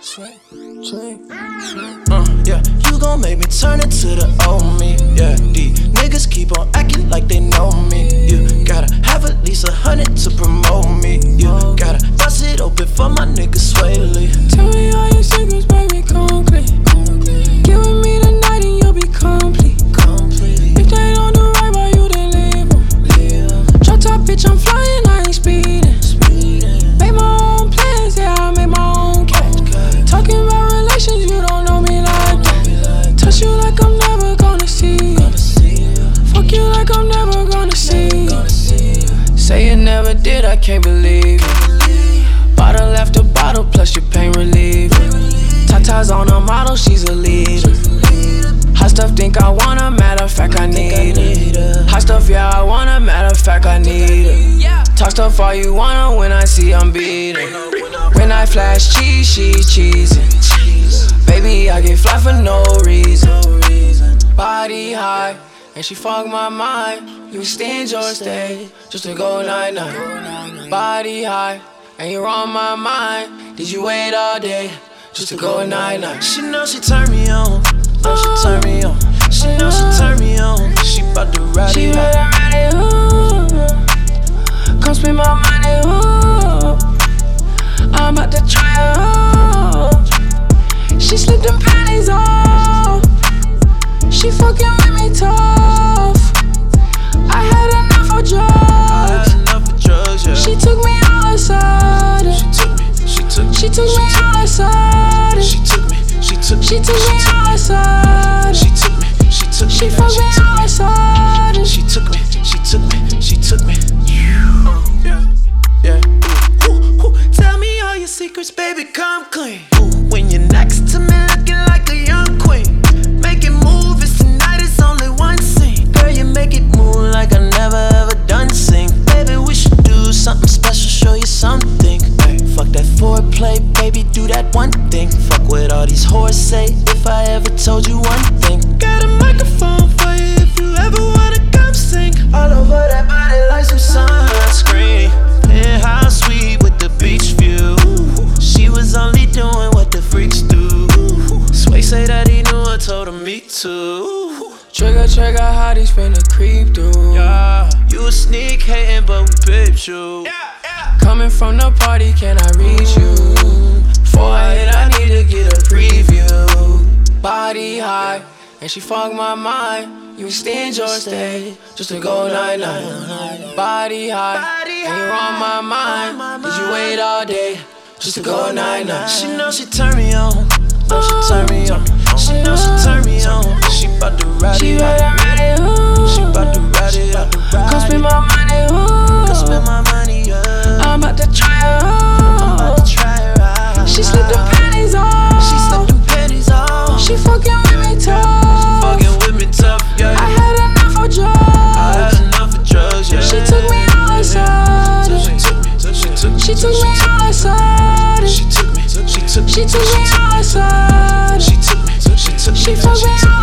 Yeah, you gon' make me turn it to the old me. Yeah, these niggas keep on acting like they know me. You gotta have at least 100 to promote me. You gotta bust it open for my nigga Swaley. Tell me all your secrets, baby, come clean. Get with me tonight and you'll be complete. If they don't do right by you, then leave them. Drop top, bitch, I'm flying, I ain't speeding. Make my own plans, yeah, I make my own cash. Talking about relations, you don't know me like that. Touch you like I'm never gonna see you. Fuck you like I'm never gonna see you. Say you never did, I can't believe it. Bottle after bottle, plus your pain relief. Tata's on a model, she's a leader. Hot stuff, think I wanna, matter of fact, I need her. Hot stuff, yeah, I wanna, matter of fact, I need her. Talk stuff all you wanna when I see I'm beating. When I flash cheese, she's cheesing. Baby, I get fly for no reason. Body high, and she fuck my mind. You extend your stay just to go night-night. Body high, and you're on my mind. Did you wait all day just to go night-night? She know she turn me on. Know she turn me on. She know she turn me on. She bout to ride She it out. better ride it, ooh. Come spend my money, ooh. I'm about to try her, ooh. She slipped them panties off. She fucking with me tough. I had enough of drugs. Yeah. She took me all of a sudden. She took me all of a sudden. She took me all of a sudden. She fucked me all of a sudden. She took me. Yeah. Ooh. Tell me all your secrets, baby, come clean. Ooh, when you're next to me, looking like a young queen. Make it move, it's tonight, it's only one scene. Girl, you make it move like I never ever done sing. Baby, we should do something special, show you something. Hey, fuck that foreplay, baby, do that one thing. Fuck what all these whores say, if I ever told you one thing. Got a microphone for you if you ever wanna come sing. All over that body like some sunscreen. Penthouse suite with the beach view. She was only doing what the freaks do. Sway say that he knew her, told him me too. Trigger, hotties finna creep through. Yeah, you a sneak hating, but we pipped you. Coming from the party, can I reach you? Before I hit, I need to get a preview. Body high, and she fuck my mind. You extend your stay just to go night-night. Body high, and you're on my mind. Did you wait all day just to go night-night? She know she turn me on. Know she turn me on. She know she turn me on. She bout to ride She it better out. ride it, ooh. She bout to ride it out. Come spend my money, ooh. Come spend my money, yeah. I'm about to try her, I'm about ooh. to try her out. She slipped them panties off. She slipped them panties off. She fucking with me tough. Fucking with me tough, yeah. I had enough of drugs. I had enough of drugs, yeah. She took me all of a sudden. She took me all of a sudden. She took me all of a sudden. She She fucked me all